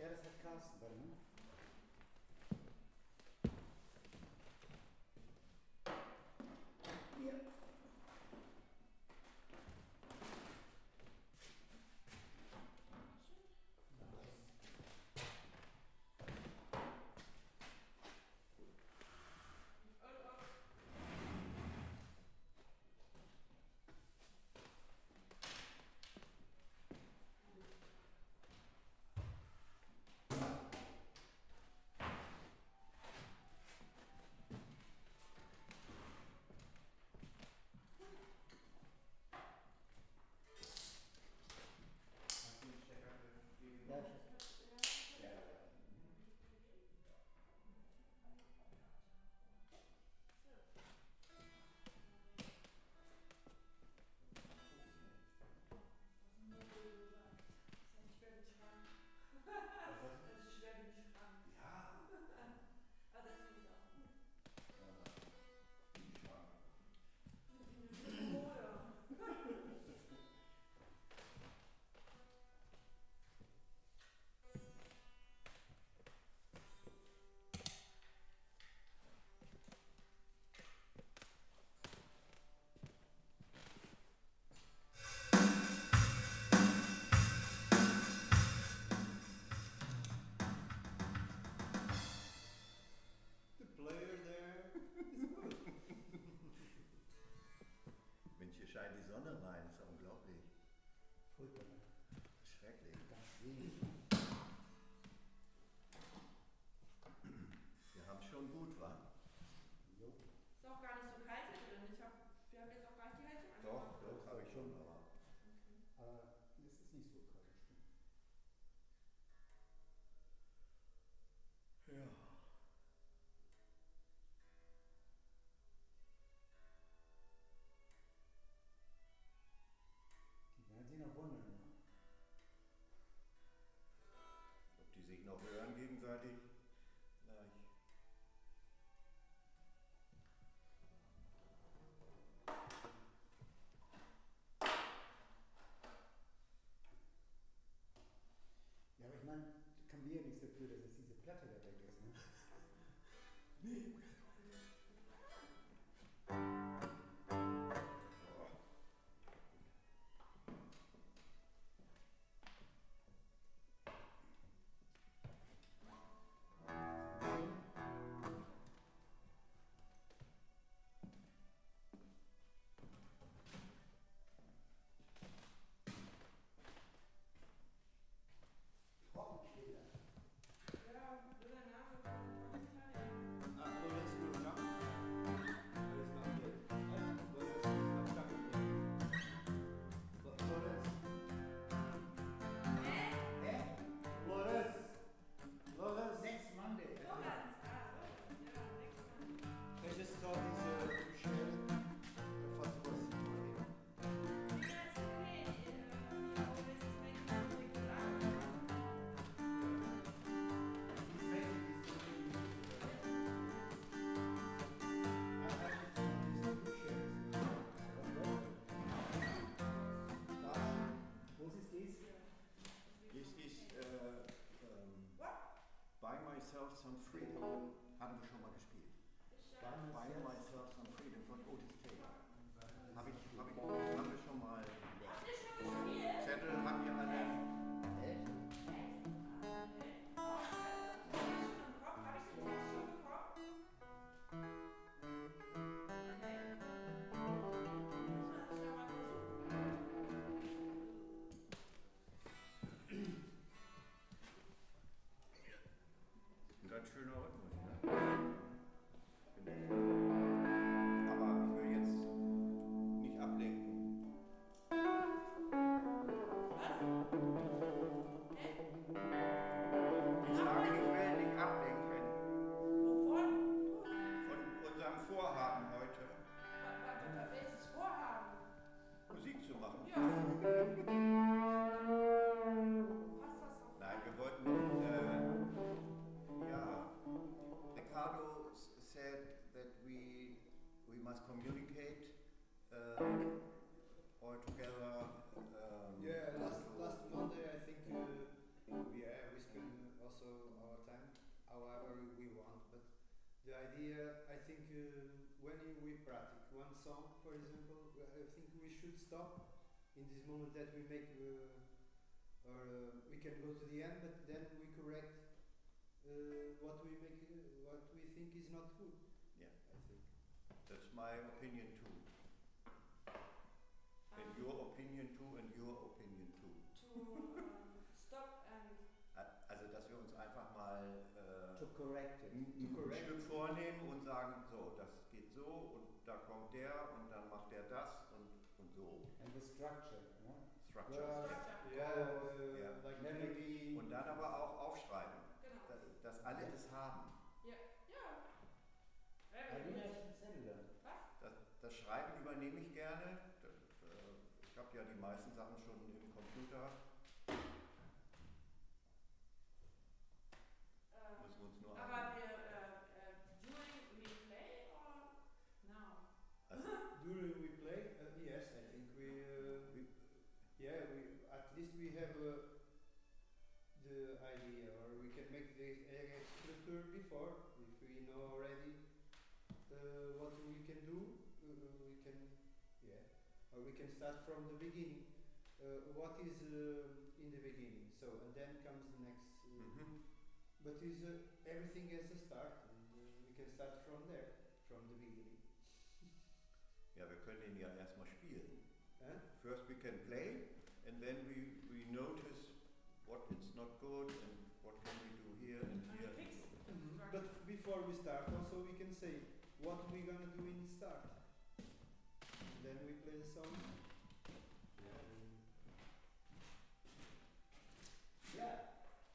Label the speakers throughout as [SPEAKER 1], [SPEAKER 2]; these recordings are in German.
[SPEAKER 1] Ja, das hat Carsten, warte mal. Hier.
[SPEAKER 2] Mensch, hier scheint die Sonne rein, ist ja unglaublich.
[SPEAKER 1] Furchtbar.
[SPEAKER 2] Schrecklich.
[SPEAKER 1] Ganz wenig.
[SPEAKER 2] Wir haben es schon gut, wa?
[SPEAKER 1] Jo.
[SPEAKER 3] Ist auch gar nicht so kalt hier drin. Wir haben jetzt auch gar nicht die Heizung angemacht.
[SPEAKER 2] Doch, habe ich schon, aber.
[SPEAKER 3] Okay.
[SPEAKER 1] Aber es ist nicht so kalt, stimmt.
[SPEAKER 2] Ja.
[SPEAKER 1] Die werden sich noch wundern, ja.
[SPEAKER 2] Ob die sich noch hören gegenseitig? Gleich.
[SPEAKER 1] Ja, aber ich meine, kann wir ja nichts dafür, dass jetzt diese Platte da weg ist, ne?
[SPEAKER 2] Nee.
[SPEAKER 1] Trockenkehle.
[SPEAKER 3] Ja, blöder Name für ein tolles Teil.
[SPEAKER 4] Alles gut, ja? Alles nach dir. Alles nach Danke. Lorenz.
[SPEAKER 1] Hä?
[SPEAKER 4] Lorenz. Lorenz.
[SPEAKER 1] Next Monday.
[SPEAKER 3] Lorenz, ja, nächstes Mal.
[SPEAKER 4] Ich ist doch diese Schere. Fast was.
[SPEAKER 3] Ja, ist okay. Die Always is making music, oder?
[SPEAKER 1] Was ist dies?
[SPEAKER 2] This is Buy Myself Some Freedom. Haben wir schon mal gespielt. Buy Myself Some Freedom von Otis Taylor. Haben wir schon mal.
[SPEAKER 3] Habt ihr schon gespielt?
[SPEAKER 2] Zettel habt ihr alle.
[SPEAKER 1] Echt?
[SPEAKER 3] Habe ich den Text schon bekommen? Okay. Das ist ja mal
[SPEAKER 2] Ein ganz schöner Rhythmus, ne? Aber ich will jetzt nicht ablenken.
[SPEAKER 3] Was? Hä?
[SPEAKER 2] Ich sage, ich will nicht ablenken
[SPEAKER 3] Wovon?
[SPEAKER 2] von unserem Vorhaben heute,
[SPEAKER 3] Welches Vorhaben?
[SPEAKER 2] Musik zu machen.
[SPEAKER 3] Ja. Passt das doch?
[SPEAKER 2] Nein, wir wollten ja
[SPEAKER 5] also our time, however we want. But the idea, I think, when we practice one song, for example, I think we should stop in this moment that we make, or we can go to the end, but then we correct what we make, what we think is not good.
[SPEAKER 2] Yeah.
[SPEAKER 5] I think.
[SPEAKER 2] That's my opinion too. And your opinion too, and your opinion too.
[SPEAKER 3] To stop and
[SPEAKER 2] Also, dass wir uns einfach mal
[SPEAKER 1] To correct it.
[SPEAKER 2] ein Stück vornehmen und sagen, so, das geht so und da kommt der und dann macht der das und so.
[SPEAKER 1] And the structure, yeah?
[SPEAKER 2] Structure.
[SPEAKER 3] Structure.
[SPEAKER 2] Ja.
[SPEAKER 5] Like
[SPEAKER 1] Melody.
[SPEAKER 2] Und dann aber auch aufschreiben,
[SPEAKER 3] genau.
[SPEAKER 2] dass alle das haben.
[SPEAKER 3] Ja. Very
[SPEAKER 1] Alina
[SPEAKER 3] good.
[SPEAKER 1] ist ein Zettel.
[SPEAKER 3] Was?
[SPEAKER 2] Das Schreiben übernehme ich gerne. Ich habe ja die meisten Sachen schon im Computer. Müssen wir uns nur
[SPEAKER 3] Aber wir during we play or now?
[SPEAKER 5] During we play, yes, I think we at least we have the idea, or we can make the structure before, if we know already what we can do, we can, or we can start from the beginning. What is in the beginning? So, and then comes the next. But is everything has a start, and we can start from there, from the beginning.
[SPEAKER 2] Ja, wir können ihn ja erstmal spielen.
[SPEAKER 5] Huh?
[SPEAKER 2] First we can play and then we notice what is not good and what can we do here and
[SPEAKER 3] And
[SPEAKER 2] here.
[SPEAKER 3] we fix the structure.
[SPEAKER 5] But before we start, also we can say what we're gonna do in the start. Then we play the song.
[SPEAKER 1] Yeah.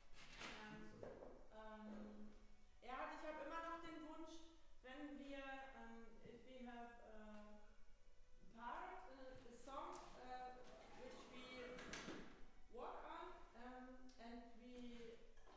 [SPEAKER 3] Ja, ich habe immer noch den Wunsch, wenn wir, if we have a part, a song which we work on, and we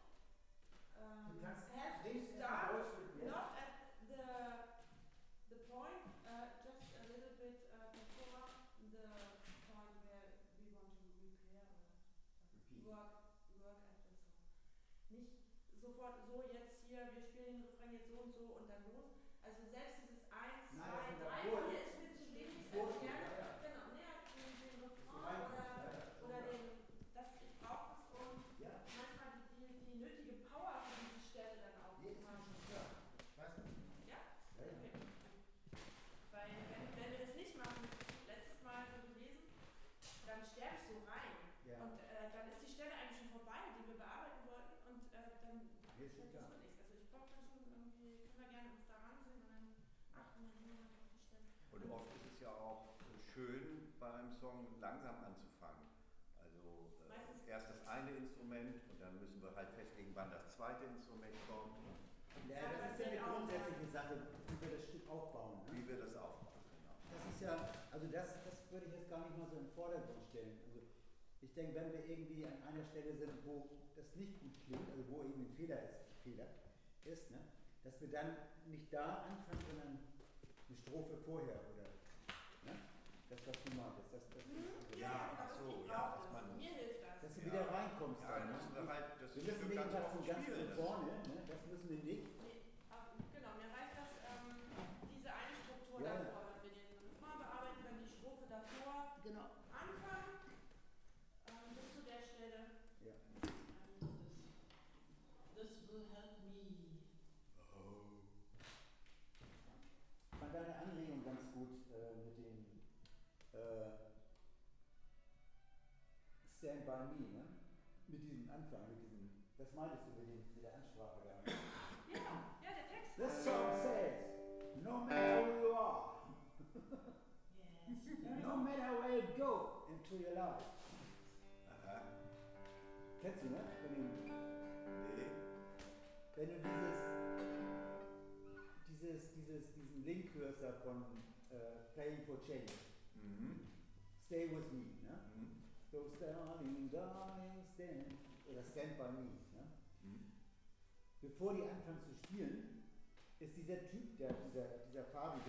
[SPEAKER 3] have to start not at the point, just a little bit before the point where we want to repair or work at the song. Nicht sofort so jetzt hier, wir spielen den Refrain jetzt so und dann los. Also selbst dieses 1, 2, 3, 4 ist mir zu wenig. Also gerne, genau, näher den Refrain oder den, ich brauche es, um manchmal die nötige Power für diese Stelle dann auch zu haben. Ja? Okay. Weil wenn wir das nicht machen, das ist letztes Mal so gewesen, dann sterbe ich so rein.
[SPEAKER 1] Ja.
[SPEAKER 3] Und dann ist die Stelle eigentlich schon vorbei, die wir bearbeiten wollten, und dann
[SPEAKER 1] Ist
[SPEAKER 3] das
[SPEAKER 1] schon
[SPEAKER 3] wird
[SPEAKER 1] klar.
[SPEAKER 3] nichts. Also ich brauche dann schon irgendwie, können wir gerne uns da ransetzen und dann achten wir hier auf die Stelle.
[SPEAKER 2] Und oft ist es ja auch schön beim Song langsam anzufangen. Also
[SPEAKER 3] Meistens-
[SPEAKER 2] erst das eine Instrument und dann müssen wir halt festlegen, wann das zweite Instrument kommt und
[SPEAKER 1] Ja, das ist ja eine grundsätzliche Sache, wie wir das Stück aufbauen. Ne?
[SPEAKER 2] wie wir das aufbauen. Genau.
[SPEAKER 1] Das ist ja, also das würde ich jetzt gar nicht mal so im Vordergrund stellen. Also ich denke, wenn wir irgendwie an einer Stelle sind, wo das nicht gut klingt, also wo irgendwie ein Fehler ist, ne, dass wir dann nicht da anfangen, sondern eine Strophe vorher oder ne, das, was du meintest.
[SPEAKER 2] Ja, ach so, ja, dass man-
[SPEAKER 3] Mir hilft das.
[SPEAKER 1] Dass du wieder reinkommst.
[SPEAKER 2] Ja, dann müssen wir halt das
[SPEAKER 1] Wir müssen
[SPEAKER 2] Stück
[SPEAKER 1] nicht
[SPEAKER 2] ganz
[SPEAKER 1] was
[SPEAKER 2] oft
[SPEAKER 1] von ganz
[SPEAKER 2] spielen.
[SPEAKER 1] von vorne, ne, das müssen wir nicht.
[SPEAKER 3] Nee, genau, mir reicht das, diese eine Struktur
[SPEAKER 1] Ja.
[SPEAKER 3] davor, wenn wir den Refrain bearbeiten, dann die Strophe davor
[SPEAKER 1] Genau.
[SPEAKER 3] anfangen, bis zu der Stelle.
[SPEAKER 1] Ja.
[SPEAKER 6] This will help me.
[SPEAKER 1] Ich fand deine Anregung ganz gut mit dem Stand by Me, ne? Mit diesem Anfang, das meintest du mit der Ansprache da.
[SPEAKER 3] Ja, der Text.
[SPEAKER 1] This song says, no matter who you are,
[SPEAKER 6] Yes.
[SPEAKER 1] no matter where you go into your life.
[SPEAKER 2] Aha.
[SPEAKER 1] Kennst du, ne?
[SPEAKER 2] Nee.
[SPEAKER 1] Wenn du diesen Link hörst da von Playing for Change, Stay with me, ne? So darling, darling, stand, oder Stand by me, ne? Bevor die anfangen zu spielen, ist dieser Typ, dieser Farbige,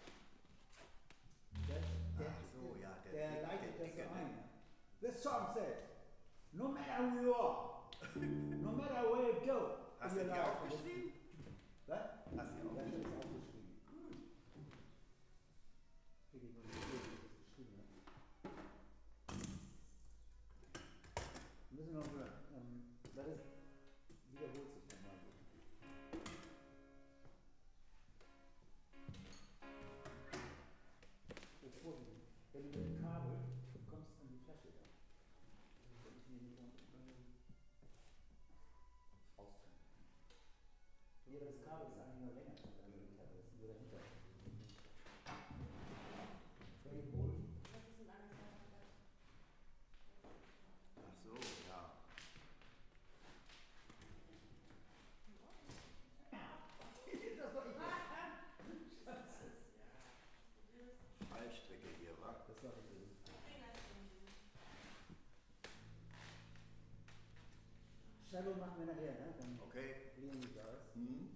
[SPEAKER 2] Ach so, ja,
[SPEAKER 1] der leitet das so
[SPEAKER 2] Dicke, ne?
[SPEAKER 1] ein. The song says, no matter who you are, no matter where you go.
[SPEAKER 2] Hast
[SPEAKER 1] You're
[SPEAKER 2] du die
[SPEAKER 1] live.
[SPEAKER 2] auch geschrieben?
[SPEAKER 1] Was?
[SPEAKER 2] Hast du die auch
[SPEAKER 1] Ja, ich habe
[SPEAKER 2] geschrieben?
[SPEAKER 1] es aufgeschrieben. Krieg ich nur nicht durch, wie ich das geschrieben habe. Wir müssen noch hören. Weil das wiederholt sich nochmal so. Wenn du mit dem Kabel kommst an die Flasche da. Wenn ich mir nicht austrennen. Ja, aber das Kabel ist eigentlich noch länger als an der Gitarre. Das ist nur dahinter. Very old.
[SPEAKER 3] Was ist mit einer Seite?
[SPEAKER 2] Ach so, ja.
[SPEAKER 1] Das war ich.
[SPEAKER 2] Fallstricke hier, wa?
[SPEAKER 1] Das war ich. Shallow machen wir nachher, ne? Dann
[SPEAKER 2] Okay.
[SPEAKER 1] clean you guys.
[SPEAKER 2] Hm?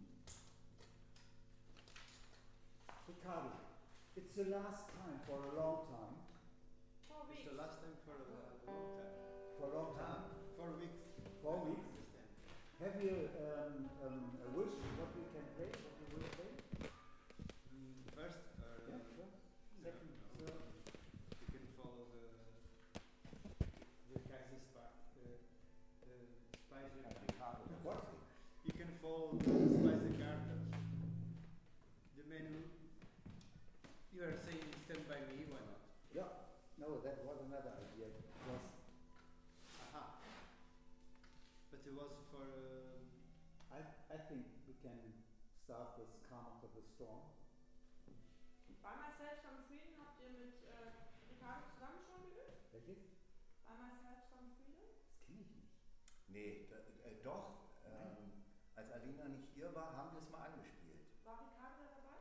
[SPEAKER 1] Ricardo, it's the last time for a long time.
[SPEAKER 3] 4
[SPEAKER 5] It's
[SPEAKER 3] weeks.
[SPEAKER 5] the last time for a long time.
[SPEAKER 1] For a long time.
[SPEAKER 5] 4 weeks.
[SPEAKER 1] 4 weeks.
[SPEAKER 5] Understand.
[SPEAKER 1] Have you a wish what we can play? What we will play?
[SPEAKER 5] First,
[SPEAKER 1] Yeah, sure. Second,
[SPEAKER 5] no.
[SPEAKER 1] third.
[SPEAKER 5] You can follow the Kaiserspach, Spicer.
[SPEAKER 1] What?
[SPEAKER 5] You can follow the Spicer Carters. The menu. You are saying stand by me, why not?
[SPEAKER 1] Yeah. No, that was another idea. It was
[SPEAKER 5] Aha. But it was for.
[SPEAKER 1] I think we can start with Calm After the Storm.
[SPEAKER 3] By Myself Some Freedom habt ihr mit Ricardo zusammen schon geübt?
[SPEAKER 1] Welches?
[SPEAKER 3] By Myself Some Freedom?
[SPEAKER 1] Das kenne ich nicht.
[SPEAKER 2] Nee, doch. Als Alina nicht hier war, haben wir es mal angespielt.
[SPEAKER 3] War Ricardo da dabei?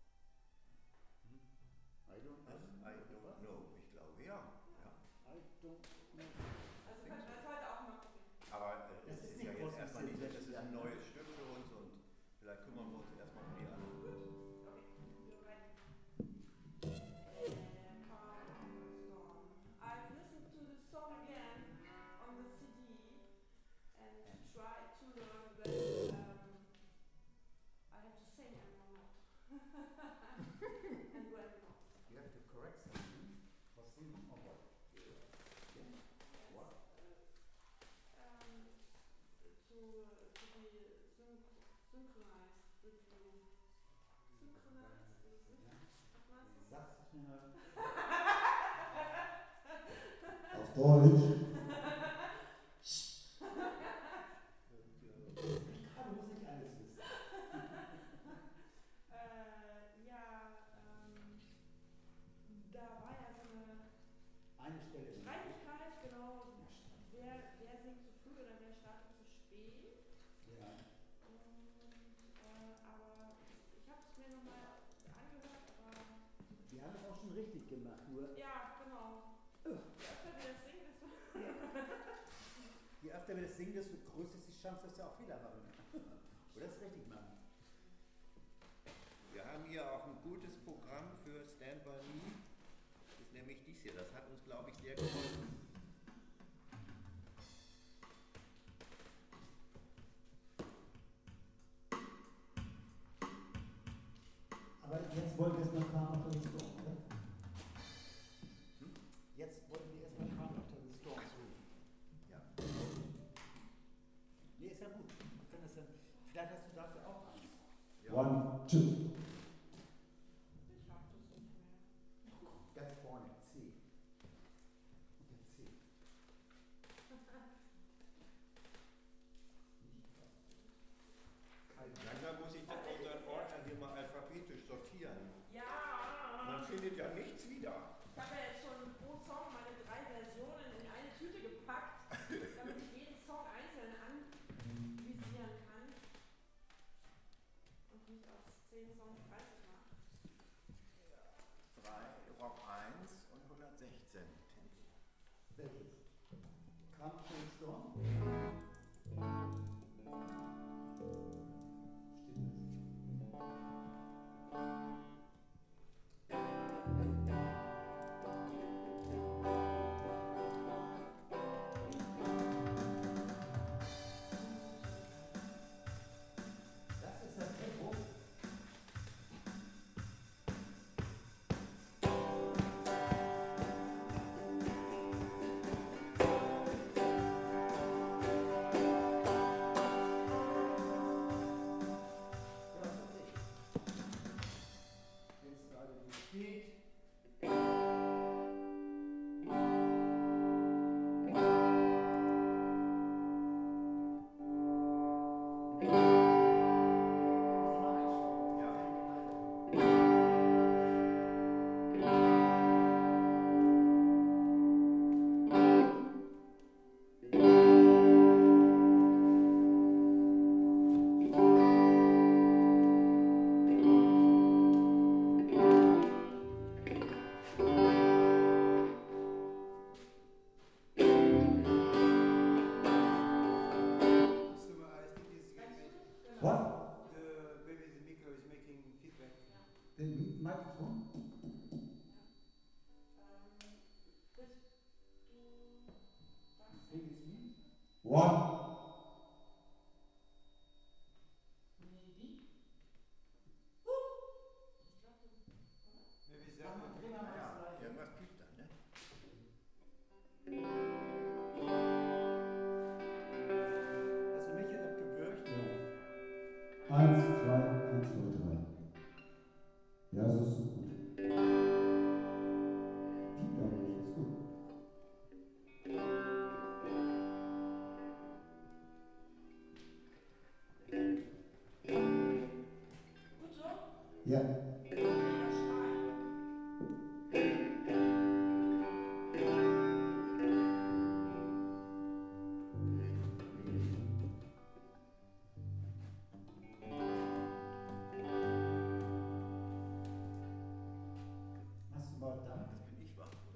[SPEAKER 1] I don't know.
[SPEAKER 2] I don't know. Ich glaube, ja. Ja.
[SPEAKER 1] I don't know.
[SPEAKER 3] Also können wir das heute auch mal gucken.
[SPEAKER 2] Aber
[SPEAKER 1] Das
[SPEAKER 2] es
[SPEAKER 1] ist
[SPEAKER 2] ist
[SPEAKER 1] nicht
[SPEAKER 2] ja
[SPEAKER 1] groß
[SPEAKER 2] jetzt erstmal nicht,
[SPEAKER 1] passiert,
[SPEAKER 2] das ist
[SPEAKER 1] ja.
[SPEAKER 2] ein neues Stück für uns und vielleicht kümmern wir uns erstmal um die anderen.
[SPEAKER 3] Okay, you're ready. Calm After the Storm. I've listened to the song again on the CD and tried to learn, but I have to sing and one not. And when not.
[SPEAKER 1] You have to correct something. For singing or what? What?
[SPEAKER 3] To be synchronized with you. Synchronized? Was meinst du?
[SPEAKER 1] Sag's schneller.
[SPEAKER 7] Auf Deutsch.
[SPEAKER 1] Ricardo muss nicht alles wissen.
[SPEAKER 3] Ja, da war ja so eine
[SPEAKER 1] Eine Stelle.
[SPEAKER 3] Streitigkeit, genau. Wer singt zu früh oder wer startet zu spät?
[SPEAKER 1] Ja.
[SPEAKER 3] Aber ich habe es mir nochmal angehört, aber
[SPEAKER 1] Die haben es auch schon richtig gemacht, nur
[SPEAKER 3] ja, genau. Je öfter wir das singen, desto
[SPEAKER 1] je öfter wir das singen, desto größer ist die Chance, dass wir auch Fehler machen. Oder es richtig machen.
[SPEAKER 2] Wir haben hier auch ein gutes Programm für Stand By Me. Das ist nämlich dies hier. Das hat uns, glaube ich, sehr geholfen.
[SPEAKER 7] Aber jetzt wollen wir es noch Calm After the Storm, oder?
[SPEAKER 1] Jetzt wollen wir erstmal Calm After the Storm.
[SPEAKER 2] Ja.
[SPEAKER 1] Nee, ist ja gut. Wir können das dann, vielleicht hast du dafür auch Angst.
[SPEAKER 2] Ja.
[SPEAKER 7] 1, 2.
[SPEAKER 3] ich schaff das nicht mehr.
[SPEAKER 1] Ganz vorne, C. Unter C.
[SPEAKER 2] Langsam muss ich unseren Ordner hier mal alphabetisch sortieren.
[SPEAKER 3] Ja!
[SPEAKER 2] Man findet ja nichts wieder.
[SPEAKER 3] Ich habe ja jetzt schon pro Song meine 3 Versionen in eine Tüte gepackt, damit ich jeden Song einzeln anvisieren kann. Und nicht aus 10 Songs 30 mache.
[SPEAKER 2] 3, Rock 1 und 116.
[SPEAKER 1] Welches? Calm After the Storm? Stimmt das?
[SPEAKER 7] 1, 2, 1, 2, 3. Ja, so ist gut. Piept auch nicht, ist gut.
[SPEAKER 3] Gut so?
[SPEAKER 7] Ja.
[SPEAKER 3] Mega stark.
[SPEAKER 1] Machst du mal dann?
[SPEAKER 2] Jetzt bin ich wach, oder?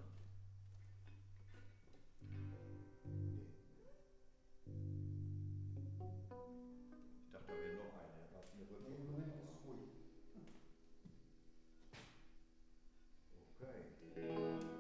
[SPEAKER 2] Ich dachte, da wäre noch einer. Er hat mir
[SPEAKER 1] Nee,
[SPEAKER 2] Rücken.
[SPEAKER 1] im Moment ist ruhig.
[SPEAKER 2] Okay.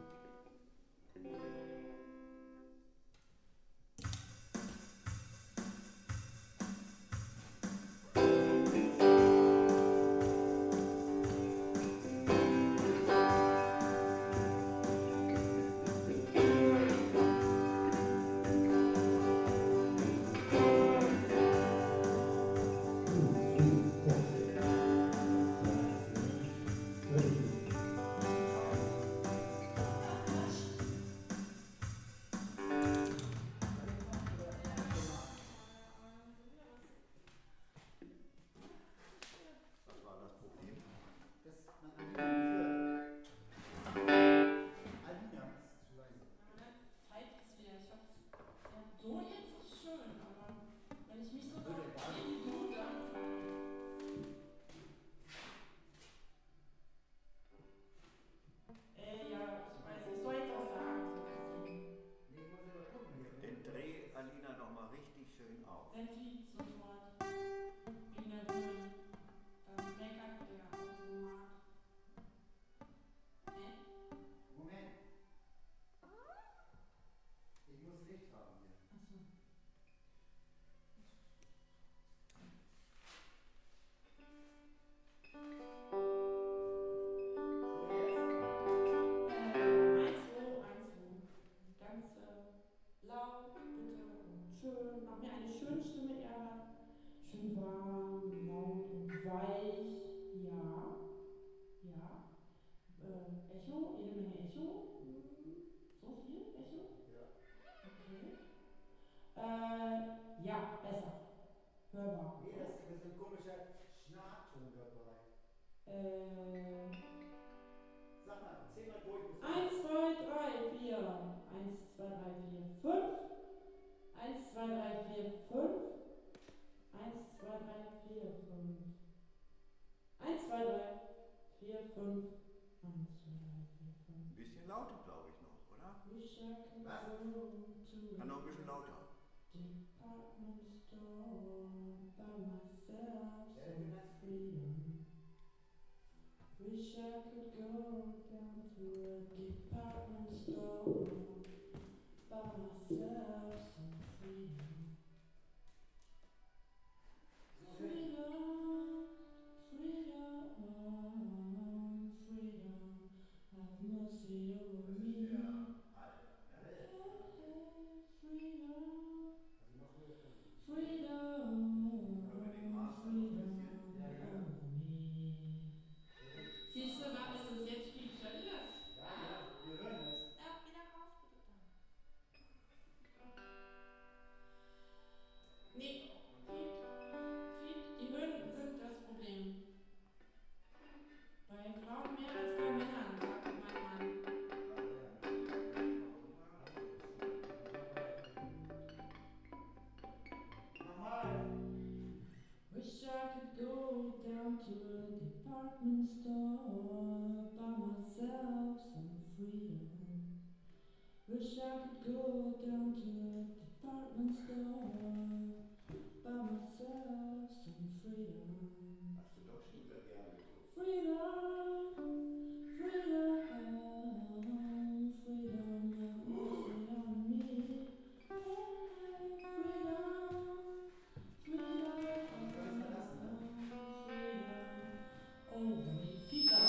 [SPEAKER 2] Was war das Problem?
[SPEAKER 1] Das man Alina nicht hört. Alina ist zu leise.
[SPEAKER 3] Aber dann pfeift es wieder. Ich hab's. Ja, so jetzt ist schön, aber wenn ich mich so
[SPEAKER 1] Würde
[SPEAKER 3] doll
[SPEAKER 1] egal.
[SPEAKER 3] wie du, dann. Ja, ich weiß, ich soll jetzt was sagen.
[SPEAKER 1] Nee, ich muss aber gucken hier.
[SPEAKER 2] Den dreh Alina nochmal richtig schön auf.
[SPEAKER 3] Senti sofort. Wegen der Höhe. Das meckert der Automat. Ne?
[SPEAKER 1] Moment. Ich muss Licht haben hier.
[SPEAKER 3] Achso.
[SPEAKER 1] So, jetzt?
[SPEAKER 3] 1, 2, 1, 2. Ganz laut, bitte und schön. Mach mir eine schöne Stimme, Erhard. Schön warm, laut und weich. Ja. Ja. Echo, jede Menge Echo. So viel Echo?
[SPEAKER 1] Ja.
[SPEAKER 3] Okay. Ja, besser. Hörbar.
[SPEAKER 1] Nee, das ist ein komischer Schnarrton dabei. Sag mal, 10 mal durch.
[SPEAKER 3] 1, 2, 3, 4. 1, 2, 3, 4, 5. 1, 2, 3, 4, 5. 1, 2, 3, 4, 5. 1, 2, 3, 4, 5. 1, 2, 3, 4, 5.
[SPEAKER 2] Ein bisschen lauter, glaube ich noch, oder?
[SPEAKER 3] Wish I could
[SPEAKER 1] Was?
[SPEAKER 3] go to
[SPEAKER 2] Kann noch ein bisschen lauter.
[SPEAKER 3] department store by myself,
[SPEAKER 1] Ja,
[SPEAKER 3] some
[SPEAKER 1] das ist
[SPEAKER 3] freedom. Wish I could go down to a department store by myself, some freedom. Freedom, freedom, freedom, have mercy over me. Freedom, freedom,
[SPEAKER 2] Hören wir den Master noch ein bisschen?
[SPEAKER 1] Ja, ja.
[SPEAKER 3] over me. Siehst du, was ist es jetzt viel? Hört ihr das?
[SPEAKER 1] Ja, ja, wir hören es.
[SPEAKER 3] Ja, wieder raus, bitte, danke. Nee, die Höhen sind das Problem. Bei Frauen mehr als bei Männern, sagt mein Mann.
[SPEAKER 1] Normal.
[SPEAKER 3] Wish I could go down to a department store, buy myself some freedom. Wish I could go down to a department store, buy myself some freedom.
[SPEAKER 2] Hast du doch früher gerne geguckt.
[SPEAKER 3] Freedom, freedom, freedom, have mercy on me. Oh, freedom, freedom, over me. Fica.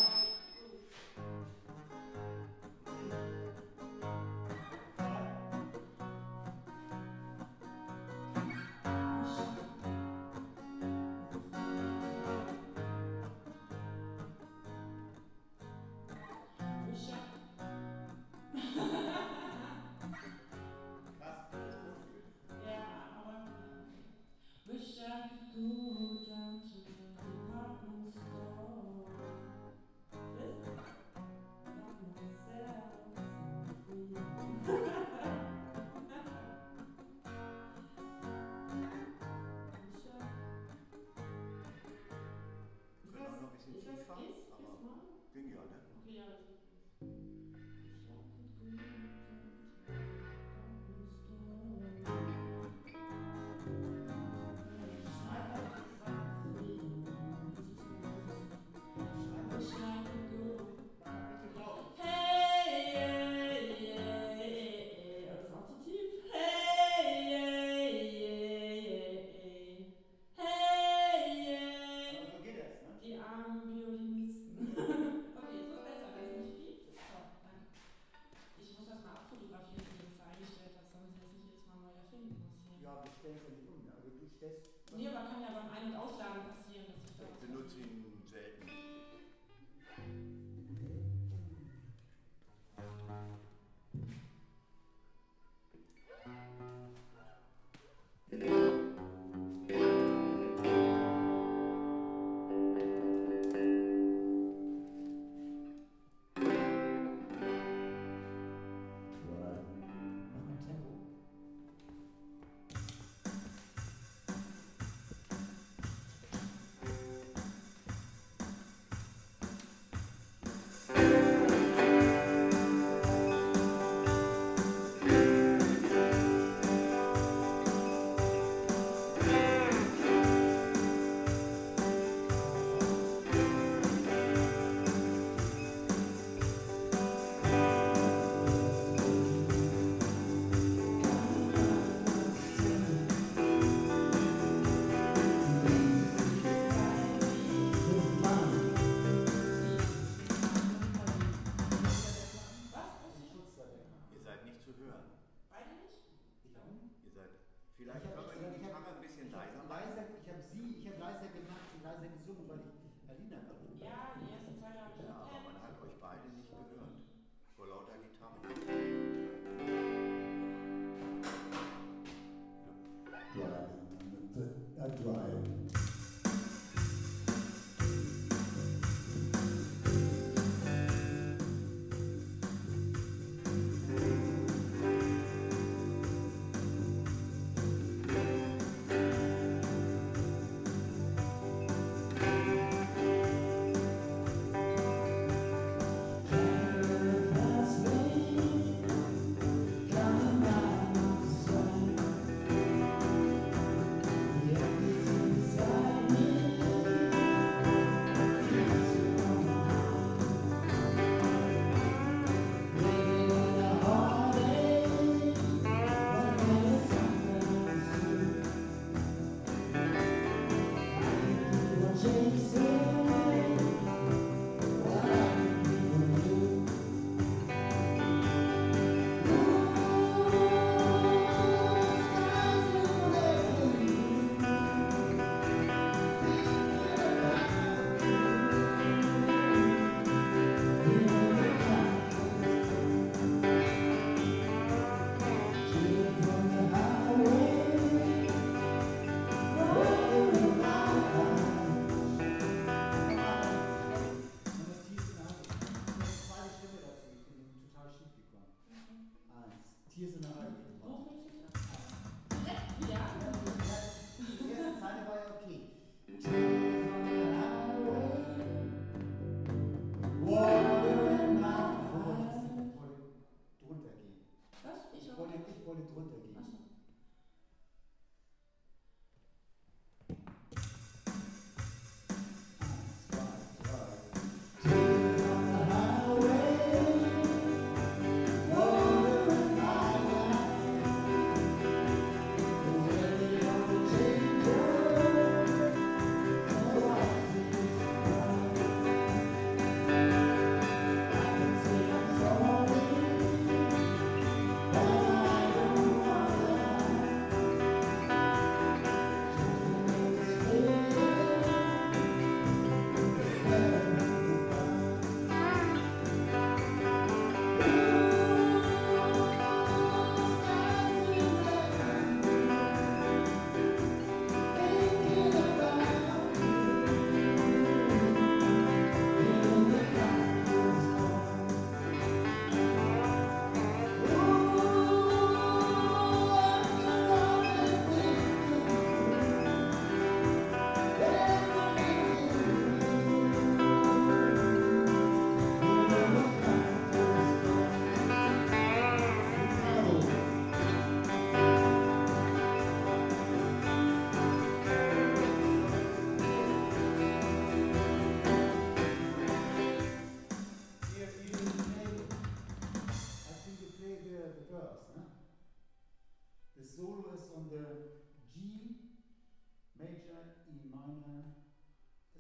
[SPEAKER 8] Desire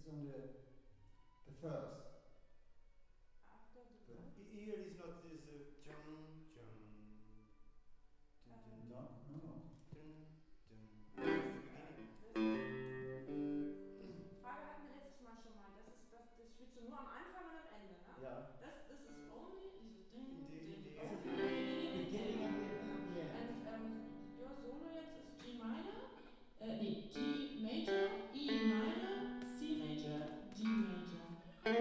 [SPEAKER 1] on the first.
[SPEAKER 3] After the
[SPEAKER 5] But
[SPEAKER 3] note?
[SPEAKER 5] here is not this chum chum.
[SPEAKER 1] No, no, no.
[SPEAKER 3] Frage hatten wir letztes Mal schon mal. Das spielst du nur am Anfang und am Ende, ne?
[SPEAKER 1] Ja.